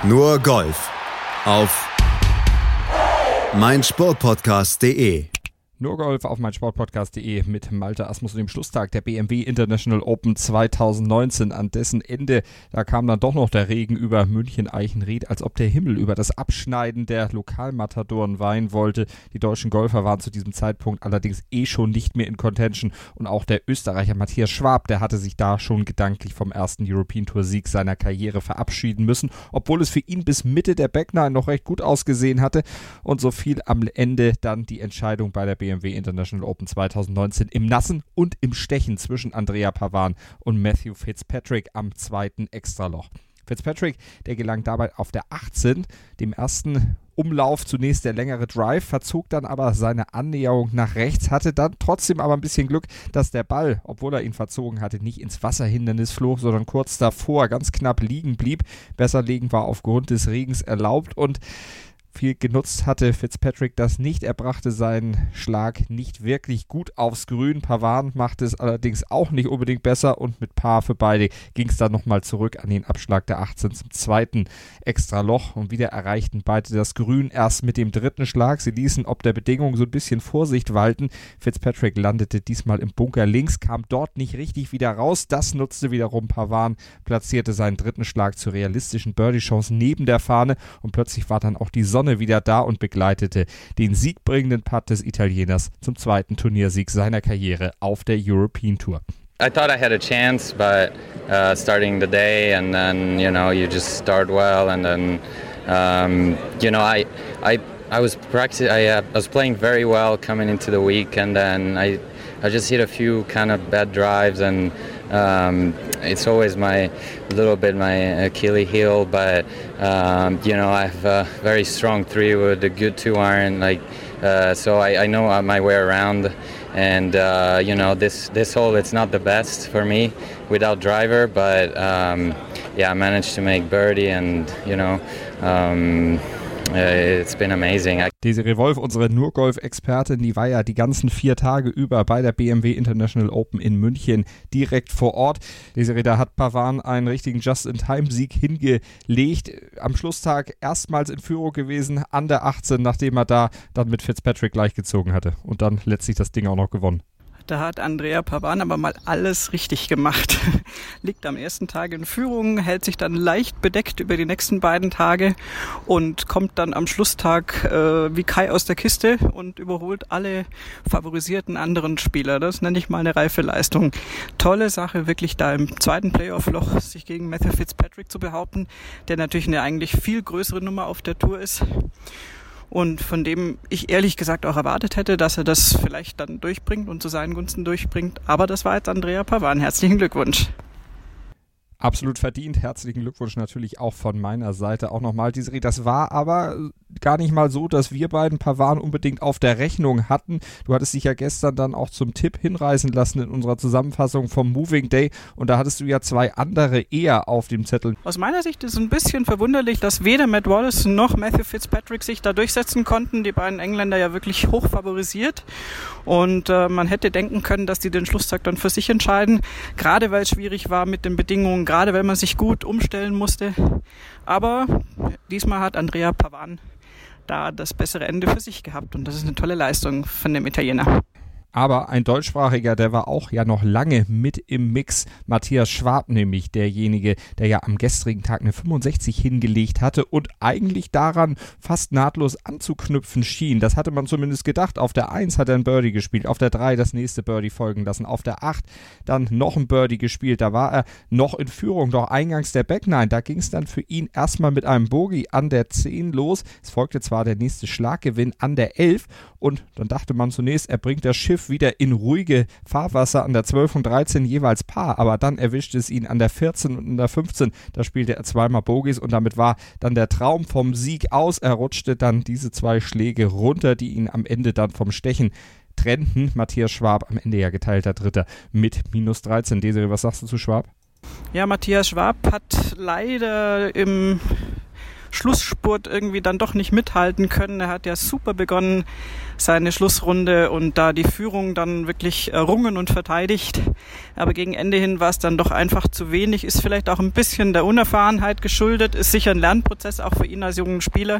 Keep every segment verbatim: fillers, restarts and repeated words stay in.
Nur Golf auf meinsportpodcast punkt de. Nur Golf auf meinsportpodcast punkt de mit Malte Asmus und dem Schlusstag der B M W International Open zwanzig neunzehn. An dessen Ende, da kam dann doch noch der Regen über München-Eichenried, als ob der Himmel über das Abschneiden der Lokalmatadoren weinen wollte. Die deutschen Golfer waren zu diesem Zeitpunkt allerdings eh schon nicht mehr in Contention und auch der Österreicher Matthias Schwab, der hatte sich da schon gedanklich vom ersten European Tour Sieg seiner Karriere verabschieden müssen, obwohl es für ihn bis Mitte der Back Nine noch recht gut ausgesehen hatte, und so fiel am Ende dann die Entscheidung bei der B M W International Open zwanzig neunzehn im Nassen und im Stechen zwischen Andrea Pavan und Matthew Fitzpatrick am zweiten Extraloch. Fitzpatrick, der gelang dabei auf der achtzehn, dem ersten Umlauf zunächst der längere Drive, verzog dann aber seine Annäherung nach rechts, hatte dann trotzdem aber ein bisschen Glück, dass der Ball, obwohl er ihn verzogen hatte, nicht ins Wasserhindernis flog, sondern kurz davor ganz knapp liegen blieb. Besser liegen war aufgrund des Regens erlaubt und viel genutzt hatte Fitzpatrick das nicht. Er brachte seinen Schlag nicht wirklich gut aufs Grün. Pavan machte es allerdings auch nicht unbedingt besser und mit Paar für beide ging es dann nochmal zurück an den Abschlag der achtzehn zum zweiten Extraloch und wieder erreichten beide das Grün erst mit dem dritten Schlag. Sie ließen ob der Bedingungen so ein bisschen Vorsicht walten. Fitzpatrick landete diesmal im Bunker links, kam dort nicht richtig wieder raus. Das nutzte wiederum Pavan, platzierte seinen dritten Schlag zur realistischen Birdie-Chance neben der Fahne und plötzlich war dann auch die Sonne wieder da und begleitete den siegbringenden Putt des Italieners zum zweiten Turniersieg seiner Karriere auf der European Tour. I thought I had a chance, but uh, starting the day and then, you know, you just start well and then, um, you know, I, I, I was practicing, I, uh, I was playing very well coming into the week, and then I, I just hit a few kind of bad drives, and um, it's always my little bit my Achilles heel, but um, you know, I have a very strong three with a good two iron, like uh, so I, I know my way around, and uh, you know, this this hole it's not the best for me without driver, but um, yeah, I managed to make birdie, and you know. Um, It's been amazing. Desiree Wolf, unsere Nur-Golf-Expertin, die war ja die ganzen vier Tage über bei der B M W International Open in München direkt vor Ort. Desiree, da hat Pavan einen richtigen Just-in-Time-Sieg hingelegt. Am Schlusstag erstmals in Führung gewesen an der achtzehn, nachdem er da dann mit Fitzpatrick gleichgezogen hatte und dann letztlich das Ding auch noch gewonnen. Da hat Andrea Pavan aber mal alles richtig gemacht. Liegt am ersten Tag in Führung, hält sich dann leicht bedeckt über die nächsten beiden Tage und kommt dann am Schlusstag äh, wie Kai aus der Kiste und überholt alle favorisierten anderen Spieler. Das nenne ich mal eine reife Leistung. Tolle Sache, wirklich da im zweiten Playoff-Loch sich gegen Matthew Fitzpatrick zu behaupten, der natürlich eine eigentlich viel größere Nummer auf der Tour ist. Und von dem ich ehrlich gesagt auch erwartet hätte, dass er das vielleicht dann durchbringt und zu seinen Gunsten durchbringt. Aber das war jetzt Andrea Pavan. Herzlichen Glückwunsch. Absolut verdient. Herzlichen Glückwunsch natürlich auch von meiner Seite auch nochmal, Desiree. Das war aber gar nicht mal so, dass wir beiden Pavan unbedingt auf der Rechnung hatten. Du hattest dich ja gestern dann auch zum Tipp hinreißen lassen in unserer Zusammenfassung vom Moving Day und da hattest du ja zwei andere eher auf dem Zettel. Aus meiner Sicht ist es ein bisschen verwunderlich, dass weder Matt Wallace noch Matthew Fitzpatrick sich da durchsetzen konnten. Die beiden Engländer ja wirklich hoch favorisiert und äh, man hätte denken können, dass die den Schlusstag dann für sich entscheiden, gerade weil es schwierig war mit den Bedingungen, gerade weil man sich gut umstellen musste. Aber diesmal hat Andrea Pavan da das bessere Ende für sich gehabt und das ist eine tolle Leistung von dem Italiener. Aber ein Deutschsprachiger, der war auch ja noch lange mit im Mix. Matthias Schwab nämlich, derjenige, der ja am gestrigen Tag eine fünfundsechzig hingelegt hatte und eigentlich daran fast nahtlos anzuknüpfen schien. Das hatte man zumindest gedacht. Auf der eins hat er ein Birdie gespielt, auf der drei das nächste Birdie folgen lassen, auf der acht dann noch ein Birdie gespielt. Da war er noch in Führung, doch eingangs der Back Nine. Da ging es dann für ihn erstmal mit einem Bogey an der zehn los. Es folgte zwar der nächste Schlaggewinn an der elf und dann dachte man zunächst, er bringt das Schiff wieder in ruhige Fahrwasser an der zwölf und dreizehn jeweils Paar, aber dann erwischte es ihn an der vierzehn und an der fünfzehn, da spielte er zweimal Bogies und damit war dann der Traum vom Sieg aus. Er rutschte dann diese zwei Schläge runter, die ihn am Ende dann vom Stechen trennten. Matthias Schwab am Ende ja geteilter Dritter mit minus dreizehn. Desiree, was sagst du zu Schwab? Ja, Matthias Schwab hat leider im Schlussspurt irgendwie dann doch nicht mithalten können. Er hat ja super begonnen, seine Schlussrunde, und da die Führung dann wirklich errungen und verteidigt. Aber gegen Ende hin war es dann doch einfach zu wenig, ist vielleicht auch ein bisschen der Unerfahrenheit geschuldet, ist sicher ein Lernprozess auch für ihn als jungen Spieler.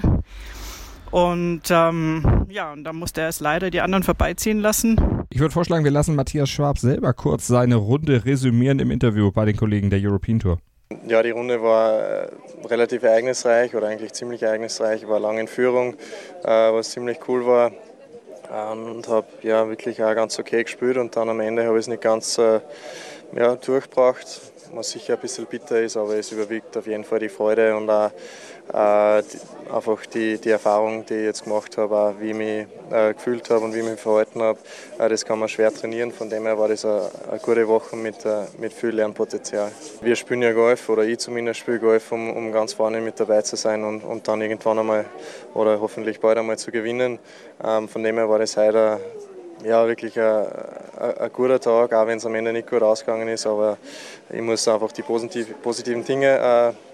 Und ähm, ja, und da musste er es leider die anderen vorbeiziehen lassen. Ich würde vorschlagen, wir lassen Matthias Schwab selber kurz seine Runde resümieren im Interview bei den Kollegen der European Tour. Ja, die Runde war äh, relativ ereignisreich oder eigentlich ziemlich ereignisreich. Ich war lange in Führung, äh, was ziemlich cool war, ähm, und habe ja wirklich auch ganz okay gespielt, und dann am Ende habe ich es nicht ganz äh, ja, durchgebracht, was sicher ein bisschen bitter ist, aber es überwiegt auf jeden Fall die Freude und auch äh, die, einfach die, die Erfahrung, die ich jetzt gemacht habe, auch wie ich mich äh, gefühlt habe und wie ich mich verhalten habe. Äh, das kann man schwer trainieren, von dem her war das eine, eine gute Woche mit, äh, mit viel Lernpotenzial. Wir spielen ja Golf, oder ich zumindest spiele Golf, um, um ganz vorne mit dabei zu sein und, und dann irgendwann einmal oder hoffentlich bald einmal zu gewinnen. Ähm, von dem her war das heute ja, wirklich ein, ein, ein guter Tag, auch wenn es am Ende nicht gut ausgegangen ist, aber ich muss einfach die positiv, positiven Dinge äh, äh,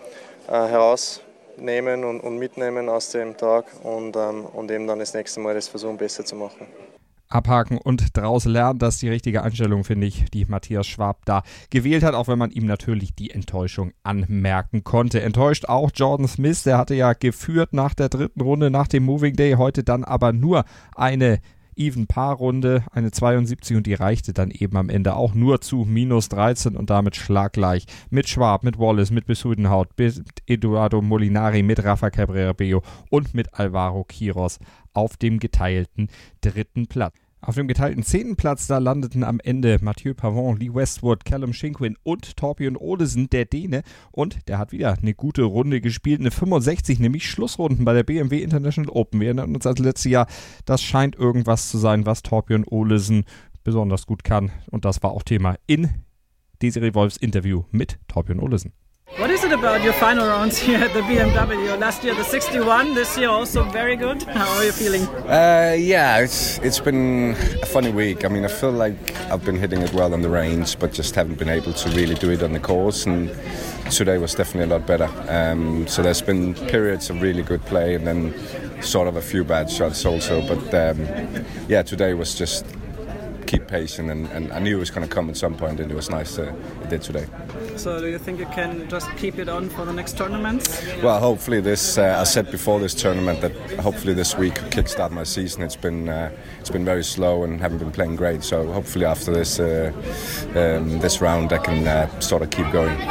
herausnehmen und, und mitnehmen aus dem Tag und, ähm, und eben dann das nächste Mal das versuchen, besser zu machen. Abhaken und daraus lernen, das ist die richtige Einstellung, finde ich, die Matthias Schwab da gewählt hat, auch wenn man ihm natürlich die Enttäuschung anmerken konnte. Enttäuscht auch Jordan Smith, der hatte ja geführt nach der dritten Runde, nach dem Moving Day, heute dann aber nur eine Even-Paar-Runde, eine zweiundsiebzig, und die reichte dann eben am Ende auch nur zu minus dreizehn und damit schlaggleich mit Schwab, mit Wallace, mit Besuidenhout, mit Eduardo Molinari, mit Rafa Cabrera-Bello und mit Alvaro Quiros auf dem geteilten dritten Platz. Auf dem geteilten zehnten Platz, da landeten am Ende Mathieu Pavon, Lee Westwood, Callum Shinkwin und Thorbjørn Olesen, der Däne. Und der hat wieder eine gute Runde gespielt, eine fünfundsechzig, nämlich Schlussrunden bei der B M W International Open. Wir erinnern uns ans letzte Jahr, das scheint irgendwas zu sein, was Thorbjørn Olesen besonders gut kann. Und das war auch Thema in Desiree Wolfs Interview mit Thorbjørn Olesen. What is it about your final rounds here at the B M W? Last year the sixty-one, this year also very good. How are you feeling? Uh, yeah, it's it's been a funny week. I mean, I feel like I've been hitting it well on the range, but just haven't been able to really do it on the course. And today was definitely a lot better. Um, so there's been periods of really good play, and then sort of a few bad shots also. But um, yeah, today was just keep patient, and, and I knew it was going to come at some point, and it was nice that it did today. So do you think you can just keep it on for the next tournaments? Well, hopefully this, uh, I said before this tournament that hopefully this week kickstart my season. It's been uh, it's been very slow and haven't been playing great, so hopefully after this uh, um, this round I can uh, sort of keep going.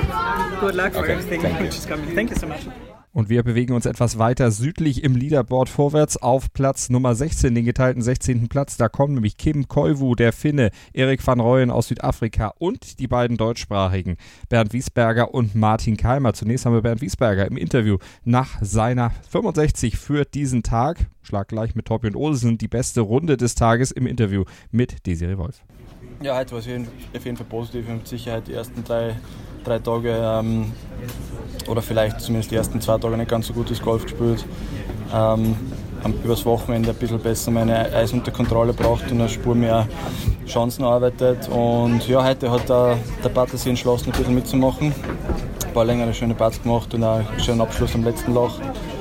Good luck for okay, everything which is coming. Thank you so much. Und wir bewegen uns etwas weiter südlich im Leaderboard vorwärts auf Platz Nummer sechzehn, den geteilten sechzehnten Platz. Da kommen nämlich Kim Koivu, der Finne, Erik van Rooyen aus Südafrika und die beiden deutschsprachigen Bernd Wiesberger und Martin Keimer. Zunächst haben wir Bernd Wiesberger im Interview nach seiner fünfundsechzig für diesen Tag. Schlaggleich mit Thorbjørn Olesen, die beste Runde des Tages im Interview mit Desiree Wolf. Ja, heute war es auf jeden Fall positiv. Mit Sicherheit die ersten drei, drei Tage ähm, oder vielleicht zumindest die ersten zwei Tage nicht ganz so gutes Golf gespielt. Ähm, haben übers Wochenende ein bisschen besser meine Eis unter Kontrolle gebracht und eine Spur mehr Chancen erarbeitet. Und ja, heute hat der, der Partner sich entschlossen, ein bisschen mitzumachen. Ein paar längere schöne Putts gemacht und auch einen schönen Abschluss am letzten Loch.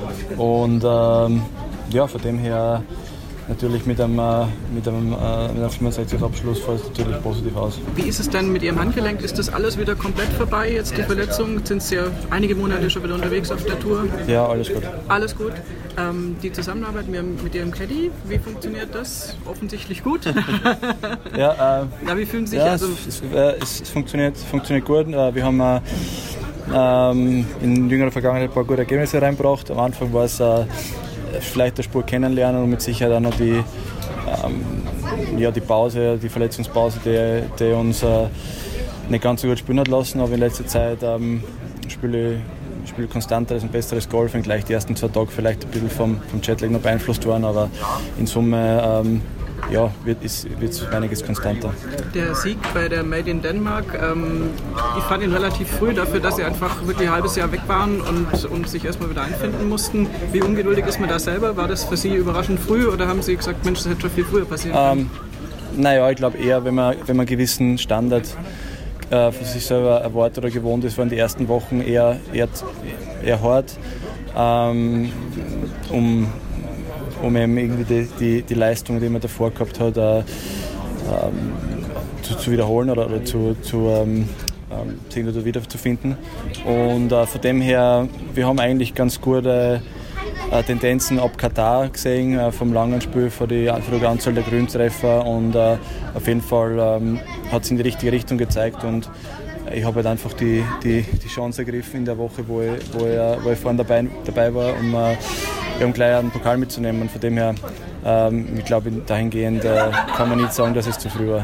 Und ähm, ja, von dem her natürlich mit einem, mit einem, mit einem fünfundsechziger Abschluss fällt es natürlich positiv aus. Wie ist es denn mit Ihrem Handgelenk? Ist das alles wieder komplett vorbei, jetzt die Verletzung? Sind Sie ja einige Monate schon wieder unterwegs auf der Tour? Ja, alles gut. Alles gut. Ähm, die Zusammenarbeit mit Ihrem Caddy, wie funktioniert das? Offensichtlich gut. ja, äh, ja, wie fühlen Sie sich? Ja, also es, es, es funktioniert, funktioniert gut. Wir haben äh, ähm, in jüngerer Vergangenheit ein paar gute Ergebnisse reingebracht. Am Anfang war es äh, vielleicht der Spur kennenlernen und mit Sicherheit auch noch die, ähm, ja, die Pause, die Verletzungspause, die, die uns äh, nicht ganz so gut spielen hat lassen. Aber in letzter Zeit ähm, spiele ich spiele konstanteres und besseres Golf, und gleich die ersten zwei Tage vielleicht ein bisschen vom, vom Jetlag noch beeinflusst worden, aber in Summe ähm, ja, wird es einiges konstanter. Der Sieg bei der Made in Denmark, ähm, ich fand ihn relativ früh dafür, dass sie einfach wirklich ein halbes Jahr weg waren und, und sich erstmal wieder einfinden mussten. Wie ungeduldig ist man da selber? War das für Sie überraschend früh oder haben Sie gesagt, Mensch, das hätte schon viel früher passieren können? Ähm, naja, ich glaube eher, wenn man, wenn man einen gewissen Standard äh, von sich selber erwartet oder gewohnt ist, waren die ersten Wochen eher, eher, eher hart. ähm, um, um eben irgendwie die, die, die Leistung, die man davor gehabt hat, äh, ähm, zu, zu wiederholen oder, oder zu, zu ähm, ähm, wiederzufinden. Und äh, von dem her, wir haben eigentlich ganz gute äh, Tendenzen ab Katar gesehen, äh, vom langen Spiel für die, für die Anzahl der Grüntreffer, und äh, auf jeden Fall ähm, hat es in die richtige Richtung gezeigt, und ich habe halt einfach die, die, die Chance ergriffen in der Woche, wo ich, wo ich, wo ich vorhin dabei, dabei war, um, äh, um gleich einen Pokal mitzunehmen. Und von dem her, ähm, ich glaube, dahingehend äh, kann man nicht sagen, dass es zu früh war.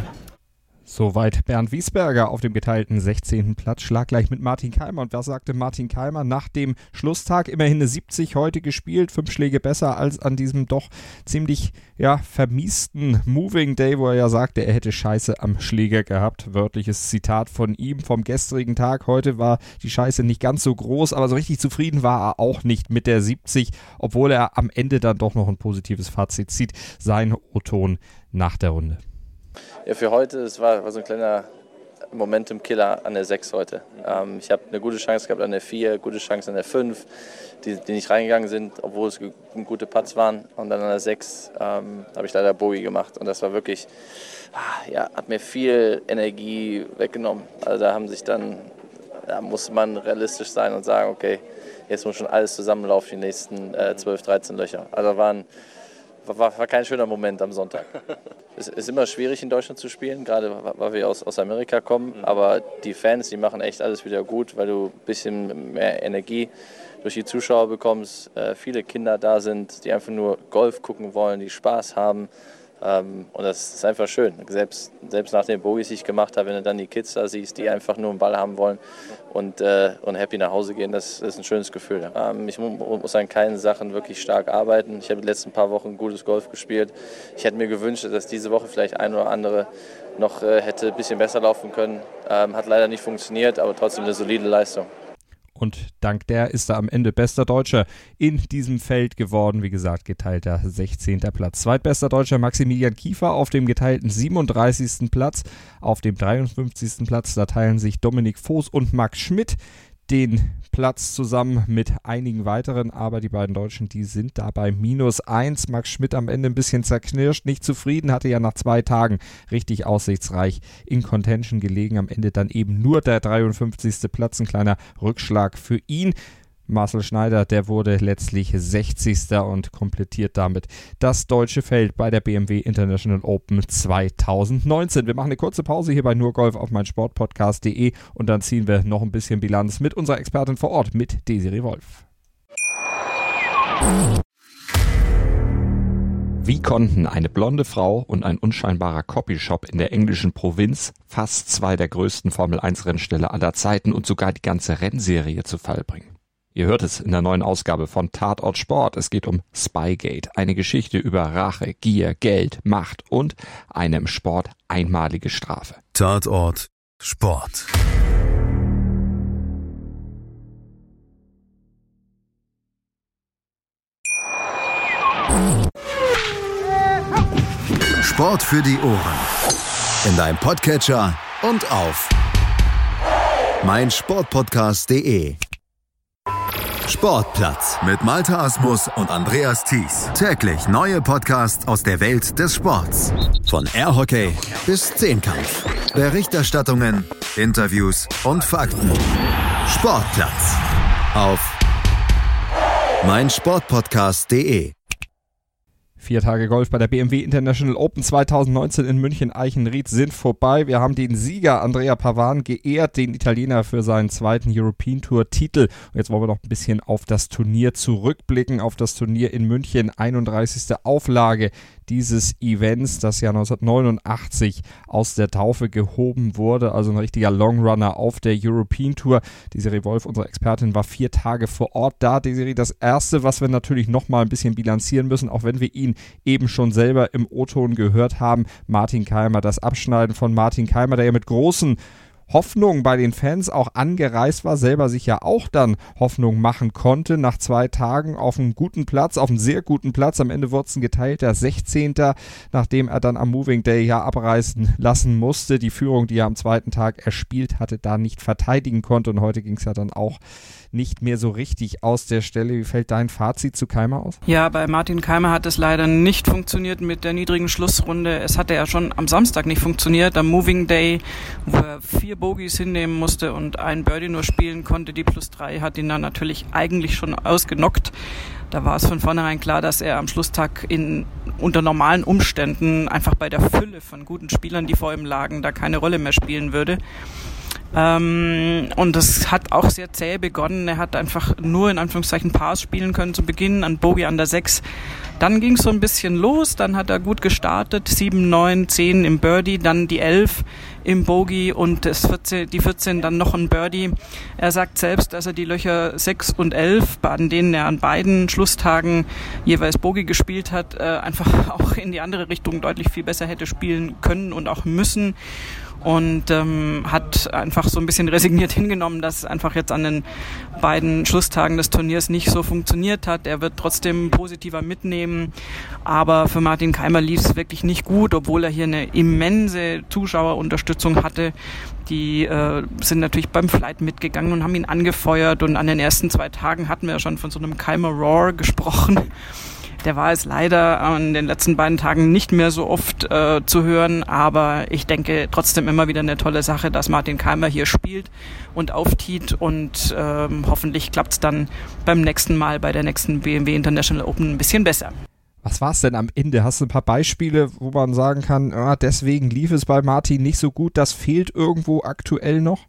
Soweit Bernd Wiesberger auf dem geteilten sechzehnten Platz, schlaggleich mit Martin Keimer. Und was sagte Martin Keimer nach dem Schlusstag? Immerhin eine siebzig heute gespielt, fünf Schläge besser als an diesem doch ziemlich ja, vermiesten Moving Day, wo er ja sagte, er hätte Scheiße am Schläger gehabt. Wörtliches Zitat von ihm vom gestrigen Tag. Heute war die Scheiße nicht ganz so groß, aber so richtig zufrieden war er auch nicht mit der siebzig, obwohl er am Ende dann doch noch ein positives Fazit zieht. Sein O-Ton nach der Runde. Ja, für heute, es war, war so ein kleiner Momentum-Killer an der sechs heute. Ähm, ich habe eine gute Chance gehabt an der vier, gute Chance an der fünf, die, die nicht reingegangen sind, obwohl es gute Putts waren. Und dann an der sechs ähm, habe ich leider Bogey gemacht. Und das war wirklich, ja, hat mir viel Energie weggenommen. Also da haben sich dann, da muss man realistisch sein und sagen, okay, jetzt muss schon alles zusammenlaufen, die nächsten äh, zwölf, dreizehn Löcher. Also waren War, war kein schöner Moment am Sonntag. Es ist immer schwierig in Deutschland zu spielen, gerade weil wir aus, aus Amerika kommen. Aber die Fans, die machen echt alles wieder gut, weil du ein bisschen mehr Energie durch die Zuschauer bekommst. Äh, viele Kinder da sind, die einfach nur Golf gucken wollen, die Spaß haben. Ähm, und das ist einfach schön. Selbst, selbst nach den Bogies, die ich gemacht habe, wenn du dann die Kids da siehst, die einfach nur einen Ball haben wollen und, äh, und happy nach Hause gehen, das, das ist ein schönes Gefühl. Ja. Ähm, ich mu- muss an keinen Sachen wirklich stark arbeiten. Ich habe die letzten paar Wochen gutes Golf gespielt. Ich hätte mir gewünscht, dass diese Woche vielleicht ein oder andere noch äh, hätte ein bisschen besser laufen können. Ähm, hat leider nicht funktioniert, aber trotzdem eine solide Leistung. Und dank der ist er am Ende bester Deutscher in diesem Feld geworden. Wie gesagt, geteilter sechzehnter Platz. Zweitbester Deutscher Maximilian Kiefer auf dem geteilten siebenunddreißigsten Platz. Auf dem dreiundfünfzigsten Platz, da teilen sich Dominik Voß und Max Schmidt den Platz zusammen mit einigen weiteren, aber die beiden Deutschen, die sind da bei minus eins. Max Schmidt am Ende ein bisschen zerknirscht, nicht zufrieden, hatte ja nach zwei Tagen richtig aussichtsreich in Contention gelegen. Am Ende dann eben nur der dreiundfünfzigste Platz, ein kleiner Rückschlag für ihn. Marcel Schneider, der wurde letztlich sechzigster und komplettiert damit das deutsche Feld bei der B M W International Open zweitausendneunzehn. Wir machen eine kurze Pause hier bei nur Golf auf meinsportpodcast punkt de und dann ziehen wir noch ein bisschen Bilanz mit unserer Expertin vor Ort, mit Desiree Wolf. Wie konnten eine blonde Frau und ein unscheinbarer Copyshop in der englischen Provinz fast zwei der größten Formel eins Rennställe aller Zeiten und sogar die ganze Rennserie zu Fall bringen? Ihr hört es in der neuen Ausgabe von Tatort Sport. Es geht um Spygate, eine Geschichte über Rache, Gier, Geld, Macht und eine im Sport einmalige Strafe. Tatort Sport. Sport für die Ohren. In deinem Podcatcher und auf meinsportpodcast punkt de. Sportplatz mit Malte Asmus und Andreas Thies. Täglich neue Podcasts aus der Welt des Sports. Von Airhockey bis Zehnkampf. Berichterstattungen, Interviews und Fakten. Sportplatz auf meinsportpodcast punkt de. Vier Tage Golf bei der B M W International Open zweitausendneunzehn in München-Eichenried sind vorbei. Wir haben den Sieger Andrea Pavan geehrt, den Italiener für seinen zweiten European Tour Titel. Und jetzt wollen wir noch ein bisschen auf das Turnier zurückblicken, auf das Turnier in München, einunddreißigste Auflage dieses Events, das ja neunzehnhundertneunundachtzig aus der Taufe gehoben wurde, also ein richtiger Longrunner auf der European Tour. Desiree Wolf, unsere Expertin, war vier Tage vor Ort da. Desiree, das Erste, was wir natürlich noch mal ein bisschen bilanzieren müssen, auch wenn wir ihn eben schon selber im O-Ton gehört haben, Martin Keimer, das Abschneiden von Martin Keimer, der ja mit großen Hoffnung bei den Fans auch angereist war, selber sich ja auch dann Hoffnung machen konnte, nach zwei Tagen auf einem guten Platz, auf einem sehr guten Platz. Am Ende wurde es ein geteilter sechzehnter, nachdem er dann am Moving Day ja abreisen lassen musste. Die Führung, die er am zweiten Tag erspielt hatte, da nicht verteidigen konnte und heute ging es ja dann auch nicht mehr so richtig aus der Stelle. Wie fällt dein Fazit zu Kaymer aus? Ja, bei Martin Kaymer hat es leider nicht funktioniert mit der niedrigen Schlussrunde. Es hatte ja schon am Samstag nicht funktioniert, am Moving Day, wo er vier Bogies hinnehmen musste und ein Birdie nur spielen konnte. Die plus drei hat ihn dann natürlich eigentlich schon ausgenockt. Da war es von vornherein klar, dass er am Schlusstag in, unter normalen Umständen einfach bei der Fülle von guten Spielern, die vor ihm lagen, da keine Rolle mehr spielen würde. Ähm, und das hat auch sehr zäh begonnen. Er hat einfach nur in Anführungszeichen Pars spielen können zu Beginn, an Bogey an der sechs. Dann ging es so ein bisschen los, dann hat er gut gestartet, sieben, neun, zehn im Birdie, dann die elf im Bogey und das vierzehn, die vierzehn dann noch ein Birdie. Er sagt selbst, dass er die Löcher sechs und elf, an denen er an beiden Schlusstagen jeweils Bogey gespielt hat, äh, einfach auch in die andere Richtung deutlich viel besser hätte spielen können und auch müssen. Und ähm, hat einfach so ein bisschen resigniert hingenommen, dass es einfach jetzt an den beiden Schlusstagen des Turniers nicht so funktioniert hat. Er wird trotzdem positiver mitnehmen, aber für Martin Kaymer lief es wirklich nicht gut, obwohl er hier eine immense Zuschauerunterstützung hatte. Die äh, sind natürlich beim Flight mitgegangen und haben ihn angefeuert und an den ersten zwei Tagen hatten wir ja schon von so einem Kaymer Roar gesprochen. Der war es leider an den letzten beiden Tagen nicht mehr so oft äh, zu hören, aber ich denke trotzdem immer wieder eine tolle Sache, dass Martin Kaymer hier spielt und auftiet und ähm, hoffentlich klappt es dann beim nächsten Mal bei der nächsten B M W International Open ein bisschen besser. Was war es denn am Ende? Hast du ein paar Beispiele, wo man sagen kann, ah, deswegen lief es bei Martin nicht so gut, das fehlt irgendwo aktuell noch?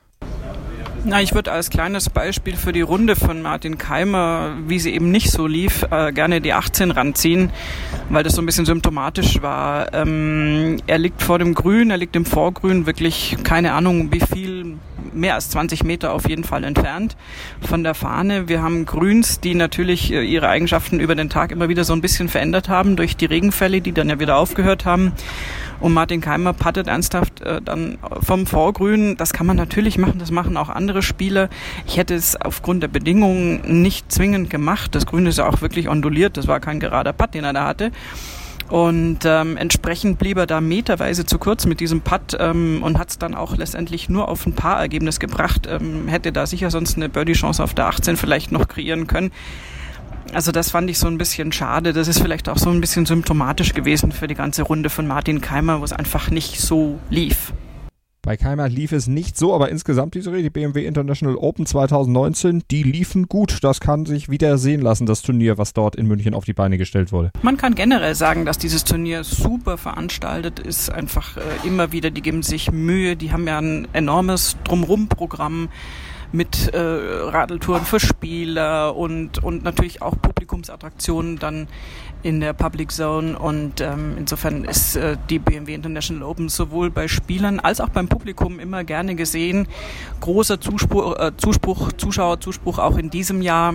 Na, ich würde als kleines Beispiel für die Runde von Martin Kaymer, wie sie eben nicht so lief, äh, gerne die achtzehn ranziehen, weil das so ein bisschen symptomatisch war. Ähm, er liegt vor dem Grün, er liegt im Vorgrün, wirklich keine Ahnung wie viel, mehr als zwanzig Meter auf jeden Fall entfernt von der Fahne. Wir haben Grüns, die natürlich äh, ihre Eigenschaften über den Tag immer wieder so ein bisschen verändert haben durch die Regenfälle, die dann ja wieder aufgehört haben. Und Martin Kaymer puttet ernsthaft äh, dann vom Vorgrün. Das kann man natürlich machen, das machen auch andere Spieler. Ich hätte es aufgrund der Bedingungen nicht zwingend gemacht. Das Grün ist ja auch wirklich onduliert, das war kein gerader Putt, den er da hatte. Und ähm, entsprechend blieb er da meterweise zu kurz mit diesem Putt ähm, und hat es dann auch letztendlich nur auf ein Paar-Ergebnis gebracht. Ähm, hätte da sicher sonst eine Birdie-Chance auf der achtzehn vielleicht noch kreieren können. Also das fand ich so ein bisschen schade. Das ist vielleicht auch so ein bisschen symptomatisch gewesen für die ganze Runde von Martin Kaymer, wo es einfach nicht so lief. Bei Kaymer lief es nicht so, aber insgesamt diese die B M W International Open zwanzig neunzehn, die liefen gut. Das kann sich wieder sehen lassen, das Turnier, was dort in München auf die Beine gestellt wurde. Man kann generell sagen, dass dieses Turnier super veranstaltet ist. Einfach äh, immer wieder, die geben sich Mühe. Die haben ja ein enormes Drumrum-Programm mit äh, Radeltouren für Spieler und, und natürlich auch Publikumsattraktionen dann in der Public Zone und ähm, insofern ist äh, die B M W International Open sowohl bei Spielern als auch beim Publikum immer gerne gesehen. Großer Zuspruch, äh, Zuspruch Zuschauerzuspruch auch in diesem Jahr.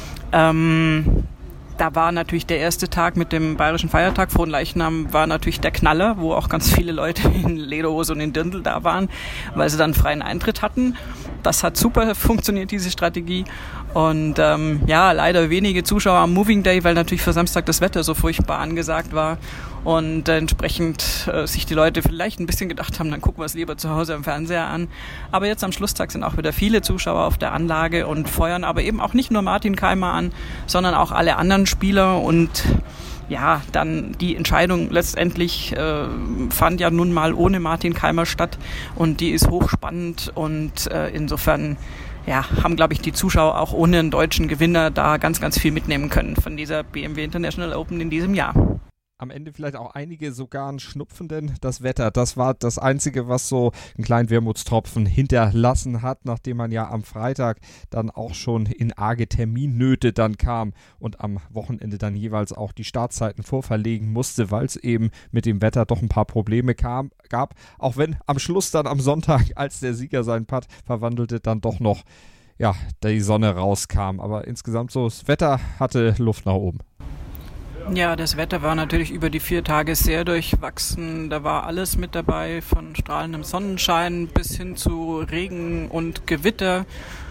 Ähm, Da war natürlich der erste Tag mit dem Bayerischen Feiertag, Fronleichnam, war natürlich der Knaller, wo auch ganz viele Leute in Lederhose und in Dirndl da waren, weil sie dann freien Eintritt hatten. Das hat super funktioniert, diese Strategie. Und ähm, ja, leider wenige Zuschauer am Moving Day, weil natürlich für Samstag das Wetter so furchtbar angesagt war. Und äh, entsprechend äh, sich die Leute vielleicht ein bisschen gedacht haben, dann gucken wir es lieber zu Hause am Fernseher an. Aber jetzt am Schlusstag sind auch wieder viele Zuschauer auf der Anlage und feuern aber eben auch nicht nur Martin Kaymer an, sondern auch alle anderen Spieler. Und ja, dann die Entscheidung letztendlich äh, fand ja nun mal ohne Martin Kaymer statt und die ist hochspannend und äh, insofern ja, haben, glaube ich, die Zuschauer auch ohne einen deutschen Gewinner da ganz, ganz viel mitnehmen können von dieser B M W International Open in diesem Jahr. Am Ende vielleicht auch einige sogar einen Schnupfenden. Das Wetter, das war das Einzige, was so einen kleinen Wermutstropfen hinterlassen hat, nachdem man ja am Freitag dann auch schon in arge Terminnöte dann kam und am Wochenende dann jeweils auch die Startzeiten vorverlegen musste, weil es eben mit dem Wetter doch ein paar Probleme kam, gab. Auch wenn am Schluss dann am Sonntag, als der Sieger seinen Putt verwandelte, dann doch noch ja, die Sonne rauskam. Aber insgesamt so, das Wetter hatte Luft nach oben. Ja, das Wetter war natürlich über die vier Tage sehr durchwachsen. Da war alles mit dabei, von strahlendem Sonnenschein bis hin zu Regen und Gewitter.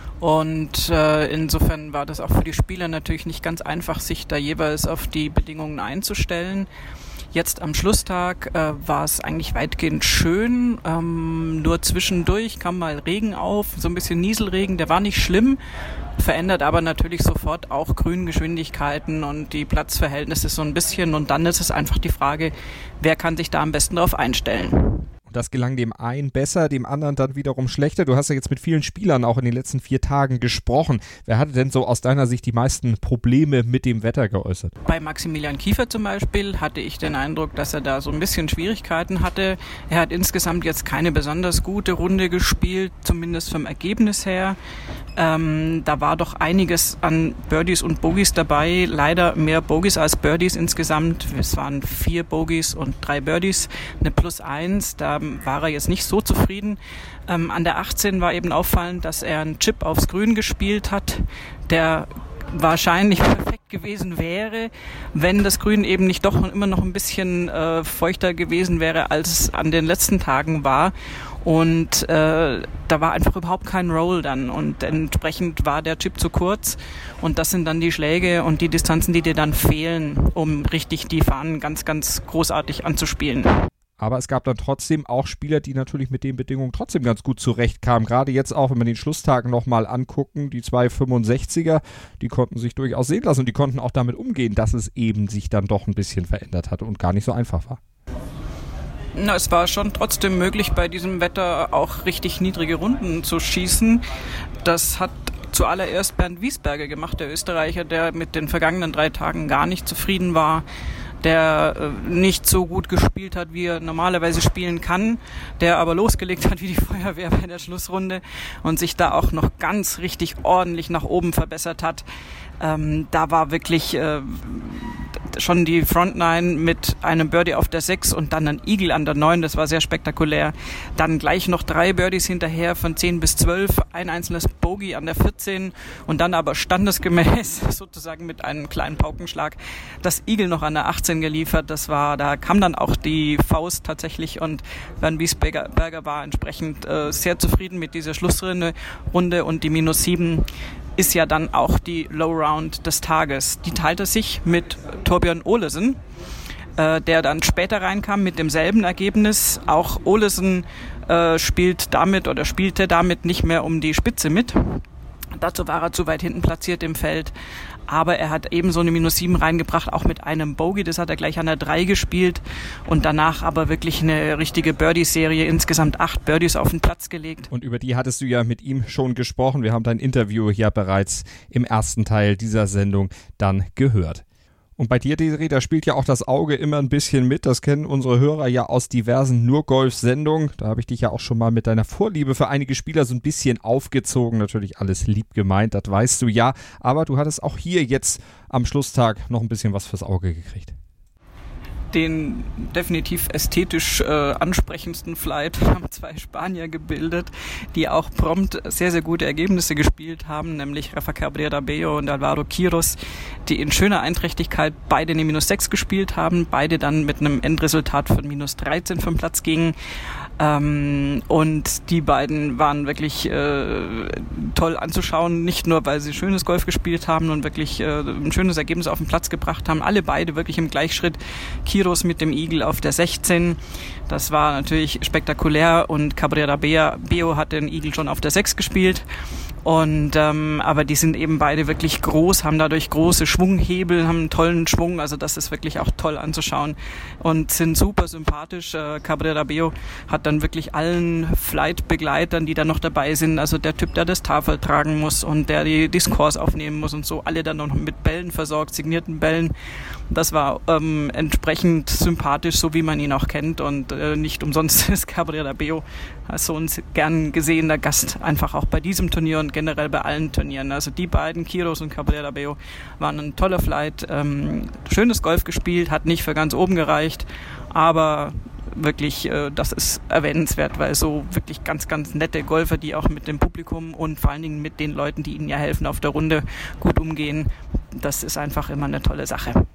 Und äh, insofern war das auch für die Spieler natürlich nicht ganz einfach, sich da jeweils auf die Bedingungen einzustellen. Jetzt am Schlusstag äh, war es eigentlich weitgehend schön, ähm, nur zwischendurch kam mal Regen auf, so ein bisschen Nieselregen, der war nicht schlimm, verändert aber natürlich sofort auch Grüngeschwindigkeiten und die Platzverhältnisse so ein bisschen und dann ist es einfach die Frage, wer kann sich da am besten darauf einstellen. Das gelang dem einen besser, dem anderen dann wiederum schlechter. Du hast ja jetzt mit vielen Spielern auch in den letzten vier Tagen gesprochen. Wer hatte denn so aus deiner Sicht die meisten Probleme mit dem Wetter geäußert? Bei Maximilian Kiefer zum Beispiel hatte ich den Eindruck, dass er da so ein bisschen Schwierigkeiten hatte. Er hat insgesamt jetzt keine besonders gute Runde gespielt, zumindest vom Ergebnis her. Ähm, da war doch einiges an Birdies und Bogies dabei. Leider mehr Bogies als Birdies insgesamt. Es waren vier Bogies und drei Birdies, eine Plus eins. Da war er jetzt nicht so zufrieden. Ähm, an der achtzehn war eben auffallend, dass er einen Chip aufs Grün gespielt hat, der wahrscheinlich perfekt gewesen wäre, wenn das Grün eben nicht doch immer noch ein bisschen äh, feuchter gewesen wäre, als es an den letzten Tagen war. Und äh, da war einfach überhaupt kein Roll dann und entsprechend war der Chip zu kurz und das sind dann die Schläge und die Distanzen, die dir dann fehlen, um richtig die Fahnen ganz, ganz großartig anzuspielen. Aber es gab dann trotzdem auch Spieler, die natürlich mit den Bedingungen trotzdem ganz gut zurechtkamen. Gerade jetzt auch, wenn wir den Schlusstag nochmal angucken, die zwei fünfundsechziger, die konnten sich durchaus sehen lassen und die konnten auch damit umgehen, dass es eben sich dann doch ein bisschen verändert hat und gar nicht so einfach war. Na, es war schon trotzdem möglich, bei diesem Wetter auch richtig niedrige Runden zu schießen. Das hat zuallererst Bernd Wiesberger gemacht, der Österreicher, der mit den vergangenen drei Tagen gar nicht zufrieden war, der äh, nicht so gut gespielt hat, wie er normalerweise spielen kann, der aber losgelegt hat wie die Feuerwehr bei der Schlussrunde und sich da auch noch ganz richtig ordentlich nach oben verbessert hat. Ähm, da war wirklich äh, schon die Frontline mit einem Birdie auf der sechs und dann ein Eagle an der neun, das war sehr spektakulär. Dann gleich noch drei Birdies hinterher von zehn bis zwölf, ein einzelnes Bogey an der vierzehn und dann aber standesgemäß sozusagen mit einem kleinen Paukenschlag das Eagle noch an der achtzehn geliefert. Das war, da kam dann auch die Faust tatsächlich und Bernd Wiesberger Berger war entsprechend äh, sehr zufrieden mit dieser Schlussrunde Runde und die minus sieben ist ja dann auch die Low Round des Tages. Die teilte sich mit Thorbjørn Olesen, äh, der dann später reinkam mit demselben Ergebnis. Auch Olesen äh, spielt damit oder spielte damit nicht mehr um die Spitze mit. Dazu war er zu weit hinten platziert im Feld. Aber er hat eben so eine minus sieben reingebracht, auch mit einem Bogey. Das hat er gleich an der drei gespielt. Und danach aber wirklich eine richtige Birdie-Serie. Insgesamt acht Birdies auf den Platz gelegt. Und über die hattest du ja mit ihm schon gesprochen. Wir haben dein Interview ja bereits im ersten Teil dieser Sendung dann gehört. Und bei dir, Desiree, da spielt ja auch das Auge immer ein bisschen mit. Das kennen unsere Hörer ja aus diversen Nur-Golf-Sendungen. Da habe ich dich ja auch schon mal mit deiner Vorliebe für einige Spieler so ein bisschen aufgezogen. Natürlich alles lieb gemeint, das weißt du ja. Aber du hattest auch hier jetzt am Schlusstag noch ein bisschen was fürs Auge gekriegt. Den definitiv ästhetisch äh, ansprechendsten Flight haben zwei Spanier gebildet, die auch prompt sehr, sehr gute Ergebnisse gespielt haben, nämlich Rafa Cabrera Bello und Álvaro Quiros, die in schöner Einträchtigkeit beide eine minus sechs gespielt haben, beide dann mit einem Endresultat von minus dreizehn vom Platz gingen. Ähm, und die beiden waren wirklich äh, toll anzuschauen, nicht nur, weil sie schönes Golf gespielt haben und wirklich äh, ein schönes Ergebnis auf den Platz gebracht haben, alle beide wirklich im Gleichschritt. Quiros mit dem Eagle auf der sechzehn, das war natürlich spektakulär und Cabrera Bello hat den Eagle schon auf der sechs gespielt. Und ähm, aber die sind eben beide wirklich groß, haben dadurch große Schwunghebel, haben einen tollen Schwung, also das ist wirklich auch toll anzuschauen und sind super sympathisch. Äh, Cabrera Bello hat dann wirklich allen Flight-Begleitern, die da noch dabei sind, also der Typ, der das Tafel tragen muss und der die, die Scores aufnehmen muss und so, alle dann noch mit Bällen versorgt, signierten Bällen. Das war ähm, entsprechend sympathisch, so wie man ihn auch kennt und äh, nicht umsonst ist Cabrera Bello so ein gern gesehener Gast, einfach auch bei diesem Turnier und generell bei allen Turnieren. Also die beiden, Quiros und Cabrera Bello, waren ein toller Flight, ähm, schönes Golf gespielt, hat nicht für ganz oben gereicht, aber wirklich, äh, das ist erwähnenswert, weil so wirklich ganz, ganz nette Golfer, die auch mit dem Publikum und vor allen Dingen mit den Leuten, die ihnen ja helfen auf der Runde, gut umgehen, das ist einfach immer eine tolle Sache.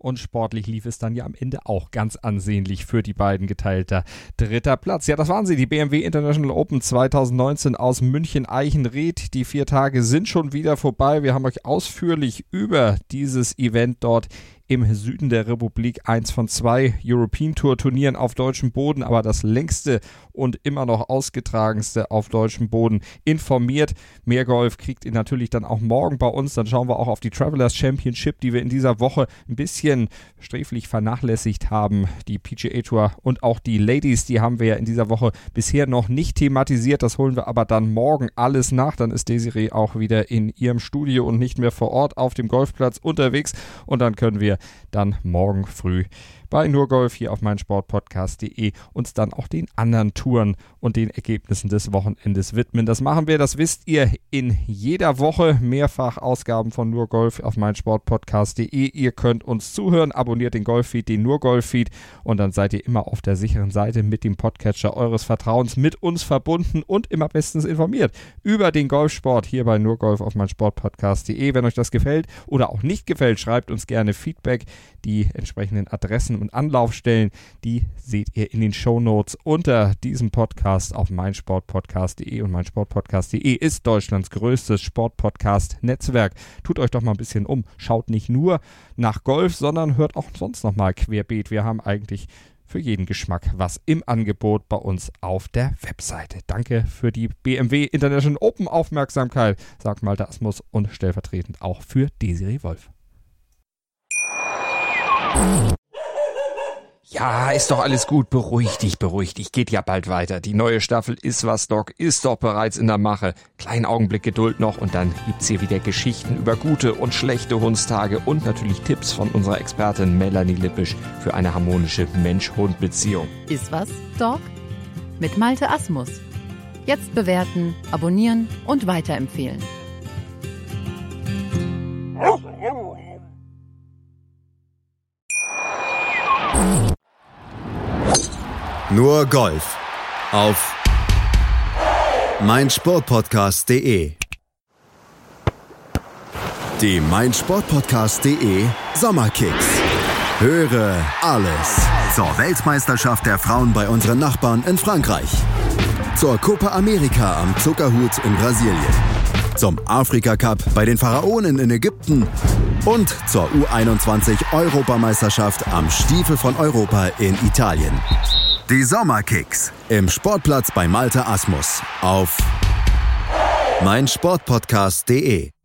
Und sportlich lief es dann ja am Ende auch ganz ansehnlich für die beiden, geteilter dritter Platz. Ja, das waren sie, die B M W International Open zwanzig neunzehn aus München-Eichenried. Die vier Tage sind schon wieder vorbei. Wir haben euch ausführlich über dieses Event dort im Süden der Republik, eins von zwei European Tour Turnieren auf deutschem Boden, aber das längste und immer noch ausgetragenste auf deutschem Boden, informiert. Mehr Golf kriegt ihr natürlich dann auch morgen bei uns. Dann schauen wir auch auf die Travelers Championship, die wir in dieser Woche ein bisschen sträflich vernachlässigt haben. Die P G A Tour und auch die Ladies, die haben wir ja in dieser Woche bisher noch nicht thematisiert. Das holen wir aber dann morgen alles nach. Dann ist Desiree auch wieder in ihrem Studio und nicht mehr vor Ort auf dem Golfplatz unterwegs. Und dann können wir dann morgen früh bei Nurgolf hier auf meinsportpodcast punkt de uns dann auch den anderen Touren und den Ergebnissen des Wochenendes widmen. Das machen wir, das wisst ihr, in jeder Woche. Mehrfach Ausgaben von Nurgolf auf meinsportpodcast punkt de. Ihr könnt uns zuhören, abonniert den Golffeed, den Nurgolf-Feed und dann seid ihr immer auf der sicheren Seite mit dem Podcatcher eures Vertrauens mit uns verbunden und immer bestens informiert über den Golfsport hier bei Nurgolf auf meinsportpodcast punkt de. Wenn euch das gefällt oder auch nicht gefällt, schreibt uns gerne Feedback. Die entsprechenden Adressen und Anlaufstellen, die seht ihr in den Shownotes unter diesem Podcast auf meinsportpodcast punkt de und meinsportpodcast punkt de ist Deutschlands größtes Sportpodcast-Netzwerk. Tut euch doch mal ein bisschen um. Schaut nicht nur nach Golf, sondern hört auch sonst noch mal querbeet. Wir haben eigentlich für jeden Geschmack was im Angebot bei uns auf der Webseite. Danke für die B M W International Open Aufmerksamkeit, sagt Malte Asmus und stellvertretend auch für Desiree Wolf. Ja, ist doch alles gut. Beruhig dich, beruhig dich. Geht ja bald weiter. Die neue Staffel Iswas Dog ist doch bereits in der Mache. Kleinen Augenblick Geduld noch und dann gibt's hier wieder Geschichten über gute und schlechte Hundstage und natürlich Tipps von unserer Expertin Melanie Lippisch für eine harmonische Mensch-Hund-Beziehung. Iswas Dog? Mit Malte Asmus. Jetzt bewerten, abonnieren und weiterempfehlen. Nur Golf auf meinsportpodcast punkt de. Die meinsportpodcast punkt de Sommerkicks. Höre alles zur Weltmeisterschaft der Frauen bei unseren Nachbarn in Frankreich, zur Copa America am Zuckerhut in Brasilien, zum Afrika Cup bei den Pharaonen in Ägypten und zur U einundzwanzig Europameisterschaft am Stiefel von Europa in Italien. Die Sommerkicks im Sportplatz bei Malte Asmus auf meinsportpodcast punkt de.